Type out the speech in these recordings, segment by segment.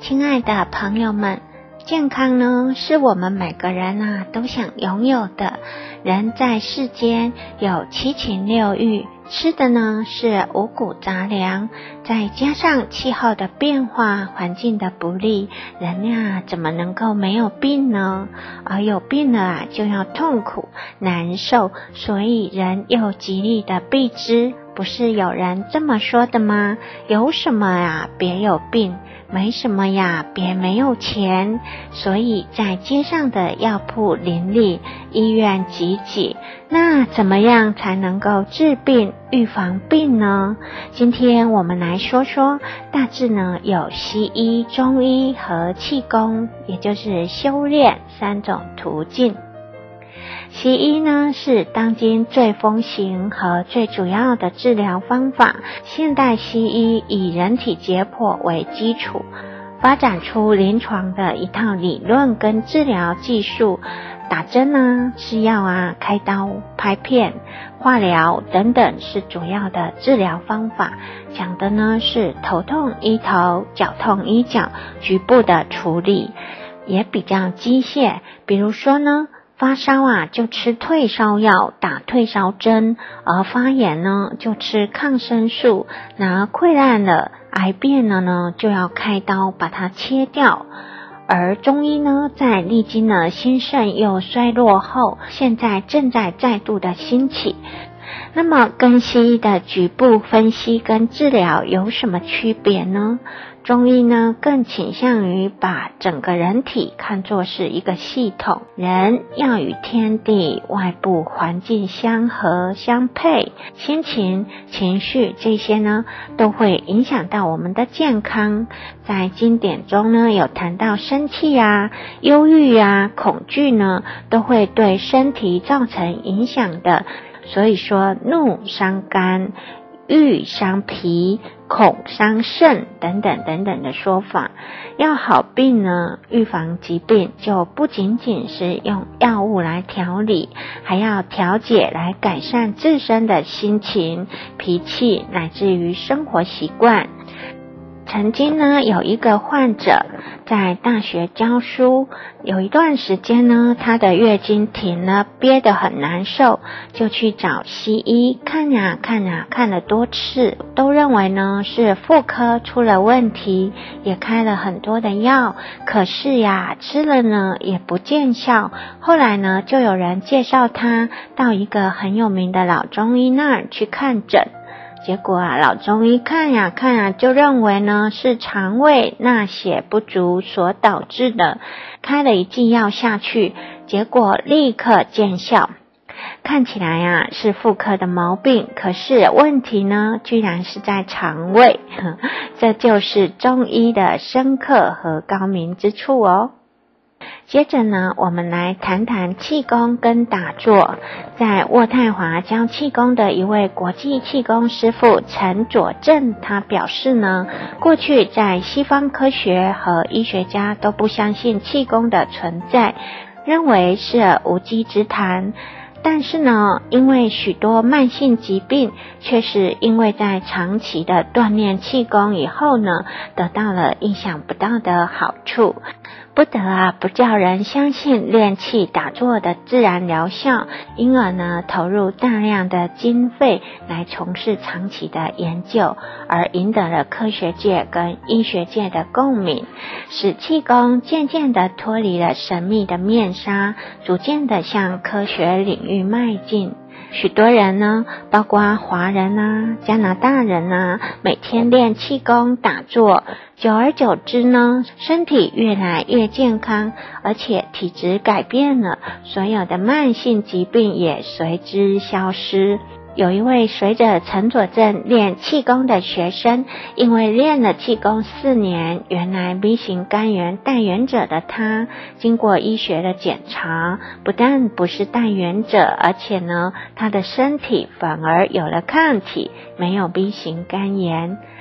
亲爱的朋友们，健康呢是我们每个人都想拥有的。人在世间有七情六欲，吃的呢是五谷杂粮，再加上气候的变化，环境的不利，人怎么能够没有病呢？而有病了就要痛苦难受，所以人又极力的避之。不是有人这么说的吗？有什么别有病，没什么别没有钱。所以在街上的药铺林立，医院济济，那怎么样才能够治病预防病呢？今天我们来说说，大致呢有西医、中医和气功，也就是修炼三种途径。西医呢是当今最风行和最主要的治疗方法。现代西医以人体解剖为基础，发展出临床的一套理论跟治疗技术，打针吃药开刀、拍片、化疗等等是主要的治疗方法。讲的呢是头痛医头，脚痛医脚，局部的处理，也比较机械。比如说呢，发烧就吃退烧药，打退烧针，而发炎呢就吃抗生素，那溃烂了、癌变了呢就要开刀把它切掉。而中医呢，在历经了兴盛又衰落后，现在正在再度的兴起。那么跟西医的局部分析跟治疗有什么区别呢？中医呢更倾向于把整个人体看作是一个系统，人要与天地外部环境相合相配，心情、情绪这些呢都会影响到我们的健康。在经典中呢有谈到生气忧郁恐惧呢都会对身体造成影响的。所以说怒伤肝，郁伤脾，恐伤肾等等等等的说法。要好病呢，预防疾病就不仅仅是用药物来调理，还要调节来改善自身的心情、脾气，乃至于生活习惯。曾经呢有一个患者在大学教书，有一段时间呢他的月经停了，憋得很难受，就去找西医看了多次，都认为呢是妇科出了问题，也开了很多的药，可是吃了呢也不见效。后来呢就有人介绍他到一个很有名的老中医那儿去看诊。结果老中医看就认为呢是肠胃纳血不足所导致的，开了一剂药下去，结果立刻见效。看起来是妇科的毛病，可是问题呢居然是在肠胃，这就是中医的深刻和高明之处哦。接着呢，我们来谈谈气功跟打坐。在渥太华教气功的一位国际气功师傅陈佐正，他表示呢，过去在西方科学和医学家都不相信气功的存在，认为是无稽之谈。但是呢，因为许多慢性疾病却是因为在长期的锻炼气功以后呢，得到了意想不到的好处，不得不叫人相信练气打坐的自然疗效，因而呢投入大量的经费来从事长期的研究，而赢得了科学界跟医学界的共鸣，使气功渐渐的脱离了神秘的面纱，逐渐的向科学领域迈进。许多人呢，包括华人加拿大人每天练气功打坐，久而久之呢，身体越来越健康，而且体质改变了，所有的慢性疾病也随之消失。有一位随着陈佐正练气功的学生，因为练了气功4年，原来 B 型肝炎带原者的他，经过医学的检查，不但不是带原者，而且呢，他的身体反而有了抗体，没有 B 型肝炎。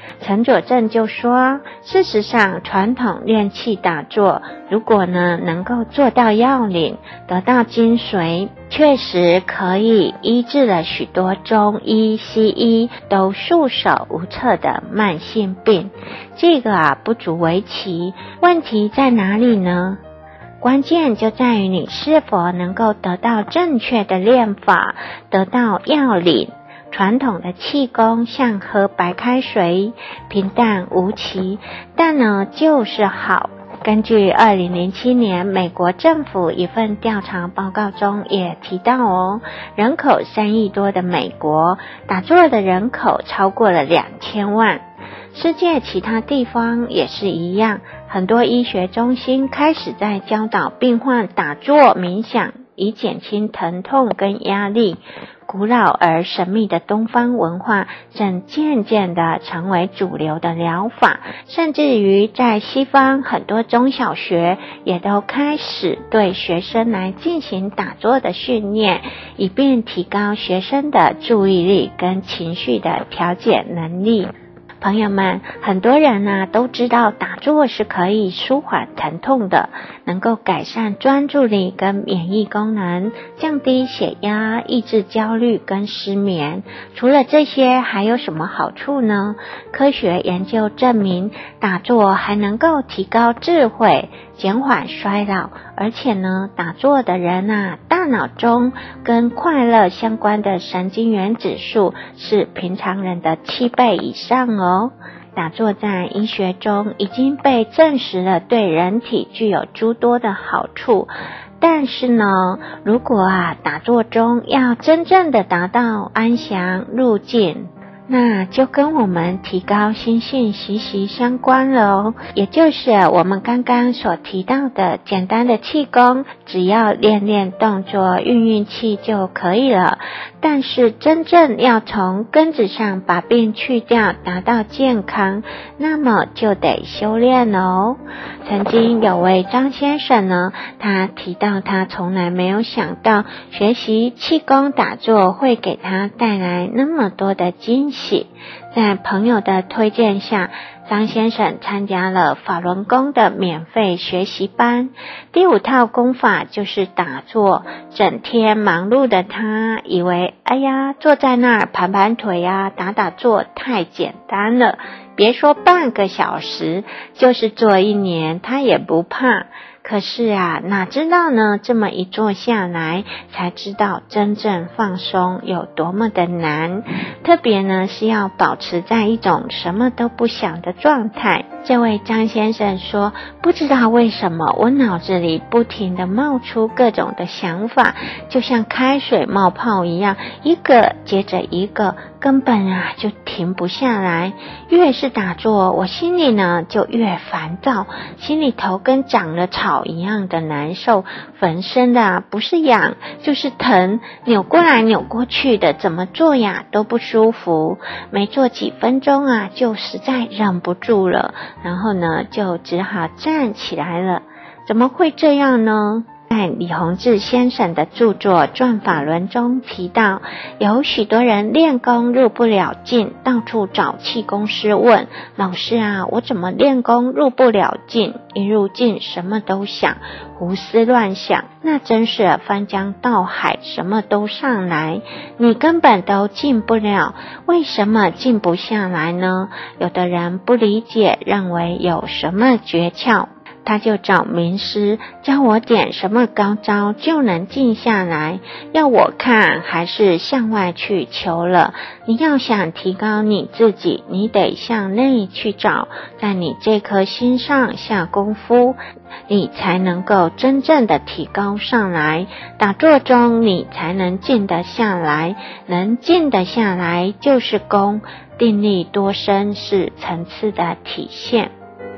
陈佐证就说，事实上传统练气打坐，如果呢能够做到要领，得到精髓，确实可以医治了许多中医西医都束手无策的慢性病。这个不足为奇，问题在哪里呢？关键就在于你是否能够得到正确的练法，得到要领。传统的气功像喝白开水，平淡无奇，但呢就是好。根据2007年美国政府一份调查报告中也提到人口3亿多的美国，打坐的人口超过了2000万。世界其他地方也是一样，很多医学中心开始在教导病患打坐冥想，以减轻疼痛跟压力。古老而神秘的东方文化正渐渐地成为主流的疗法，甚至于在西方很多中小学也都开始对学生来进行打坐的训练，以便提高学生的注意力跟情绪的调节能力。朋友们，很多人都知道打坐是可以舒缓疼痛的，能够改善专注力跟免疫功能，降低血压，抑制焦虑跟失眠。除了这些，还有什么好处呢？科学研究证明，打坐还能够提高智慧，减缓衰老，而且呢，打坐的人大脑中跟快乐相关的神经元指数是平常人的7倍以上打坐在医学中已经被证实了对人体具有诸多的好处，但是呢，如果打坐中要真正的达到安详入静，那就跟我们提高心性息息相关了也就是我们刚刚所提到的简单的气功，只要练练动作运气就可以了。但是真正要从根子上把病去掉，达到健康，那么就得修炼曾经有位张先生呢，他提到他从来没有想到学习气功打坐会给他带来那么多的惊喜。在朋友的推荐下，张先生参加了法轮功的免费学习班，第5套功法就是打坐。整天忙碌的他以为坐在那儿盘盘腿打打坐太简单了，别说半个小时，就是做1年他也不怕。可是哪知道呢，这么一坐下来，才知道真正放松有多么的难，特别呢是要保持在一种什么都不想的状态。这位张先生说，不知道为什么我脑子里不停地冒出各种的想法，就像开水冒泡一样，一个接着一个，根本就停不下来。越是打坐，我心里呢就越烦躁，心里头跟长了草一样的难受，浑身的不是痒就是疼，扭过来扭过去的，怎么做都不舒服。没做几分钟就实在忍不住了，然后呢就只好站起来了。怎么会这样呢？在李洪志先生的著作《转法轮》中提到，有许多人练功入不了静，到处找气功师问老师我怎么练功入不了静？一入静什么都想，胡思乱想，那真是翻江倒海，什么都上来，你根本都静不了。为什么静不下来呢？有的人不理解，认为有什么诀窍，他就找名师教我点什么高招就能静下来，要我看还是向外去求了。你要想提高你自己，你得向内去找，在你这颗心上下功夫，你才能够真正的提高上来。打坐中你才能静得下来，能静得下来就是功，定力多深是层次的体现。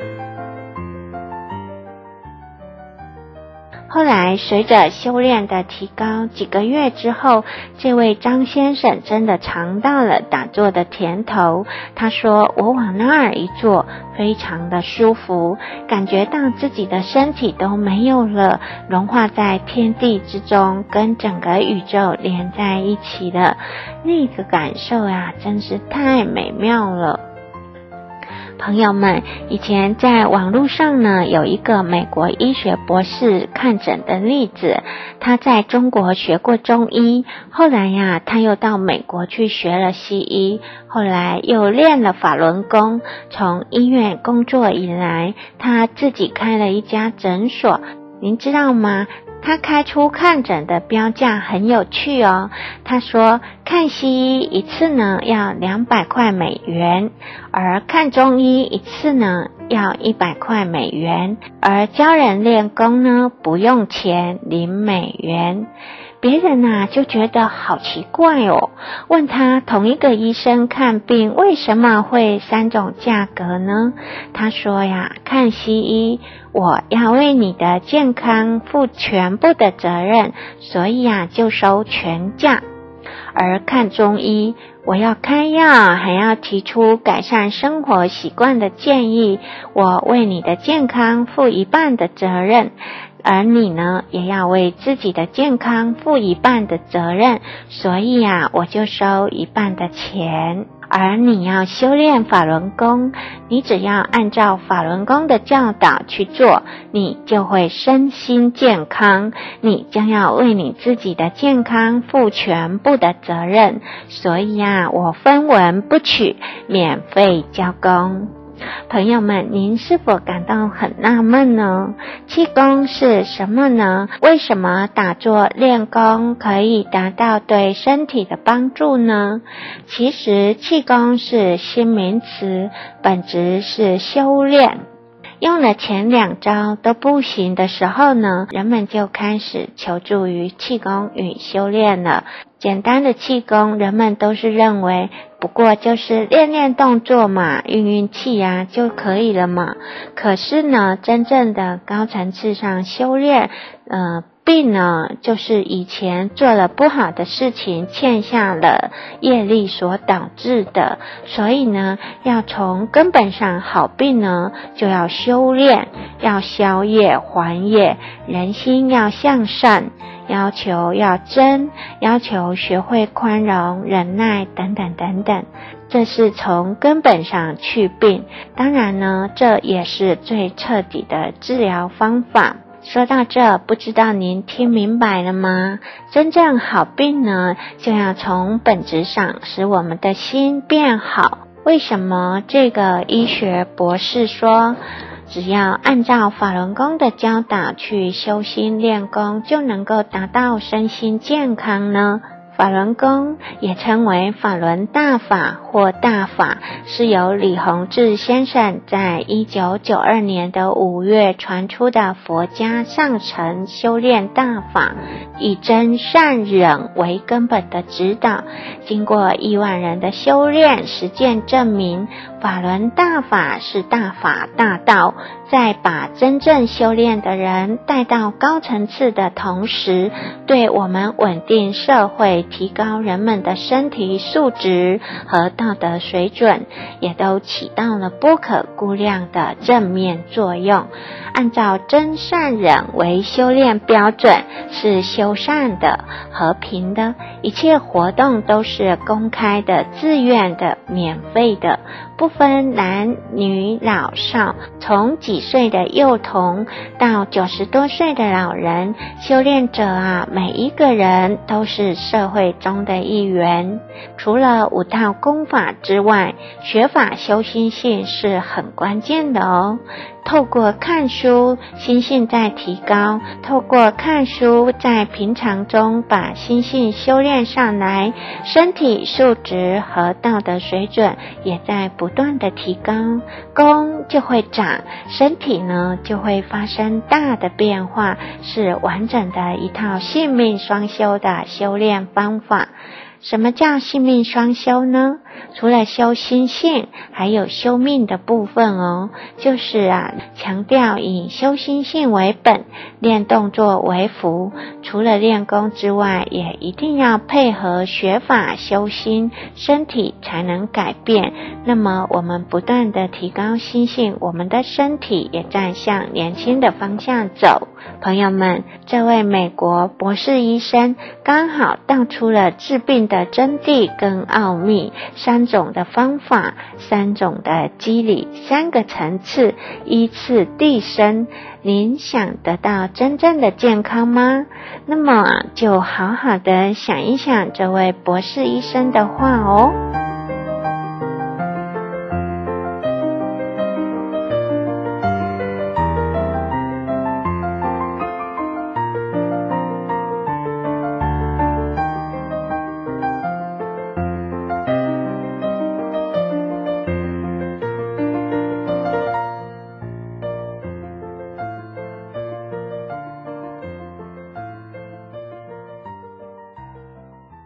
后来随着修炼的提高，几个月之后，这位张先生真的尝到了打坐的甜头。他说，我往那儿一坐，非常的舒服，感觉到自己的身体都没有了，融化在天地之中，跟整个宇宙连在一起了。那个感受真是太美妙了。 朋友们，以前在网络上呢，有一个美国医学博士看诊的例子。他在中国学过中医，后来呀，他又到美国去学了西医，后来又练了法轮功。从医院工作以来，他自己开了一家诊所。您知道吗？他开出看诊的标价很有趣哦。他说看西医一次呢要200块美元，而看中医一次呢要100块美元，而教人练功呢不用钱，0美元。别人就觉得好奇怪哦，问他同一个医生看病为什么会3种价格呢？他说呀，看西医我要为你的健康负全部的责任，所以就收全价。而看中医我要开药，还要提出改善生活习惯的建议，我为你的健康负1半的责任，而你呢也要为自己的健康负1半的责任，所以我就收1半的钱。而你要修炼法轮功，你只要按照法轮功的教导去做，你就会身心健康，你将要为你自己的健康负全部的责任，所以我分文不取，免费教功。朋友们，您是否感到很纳闷呢？气功是什么呢？为什么打坐练功可以达到对身体的帮助呢？其实气功是新名词，本质是修炼。用了前2招都不行的时候呢，人们就开始求助于气功与修炼了。简单的气功，人们都是认为不过就是练练动作嘛，运气就可以了嘛。可是呢，真正的高层次上修炼，病呢就是以前做了不好的事情，欠下了业力所导致的。所以呢，要从根本上好病呢，就要修炼，要消业还业，人心要向善，要求要真，要求学会宽容、忍耐等等等等，这是从根本上去病。当然呢，这也是最彻底的治疗方法。说到这，不知道您听明白了吗？真正好病呢，就要从本质上使我们的心变好。为什么这个医学博士说只要按照法轮功的教导去修心练功，就能够达到身心健康呢？法轮功也称为法轮大法或大法，是由李洪志先生在1992年的5月传出的佛家上乘修炼大法，以真善忍为根本的指导。经过亿万人的修炼实践证明，法轮大法是大法大道，在把真正修炼的人带到高层次的同时，对我们稳定社会、提高人们的身体素质和道德水准，也都起到了不可估量的正面作用。按照真善忍为修炼标准，是修善的、和平的，一切活动都是公开的、自愿的、免费的，不分男女老少，从几岁的幼童到90多岁的老人，修炼者每一个人都是社会中的一员。除了5套功法之外，学法修心性是很关键的哦。透过看书，心性在提高；透过看书，在平常中把心性修炼上来，身体素质和道德水准也在不断的提高，功就会长，身体呢就会发生大的变化，是完整的一套性命双修的修炼方法。什么叫性命双修呢？除了修心性，还有修命的部分哦，就是强调以修心性为本，练动作为辅。除了练功之外，也一定要配合学法修心，身体才能改变。那么我们不断的提高心性，我们的身体也在向年轻的方向走。 朋友们，这位美国博士医生刚好道出了治病的真谛跟奥秘，3种的方法，3种的机理，3个层次，依次递升。您想得到真正的健康吗？那么就好好的想一想这位博士医生的话哦。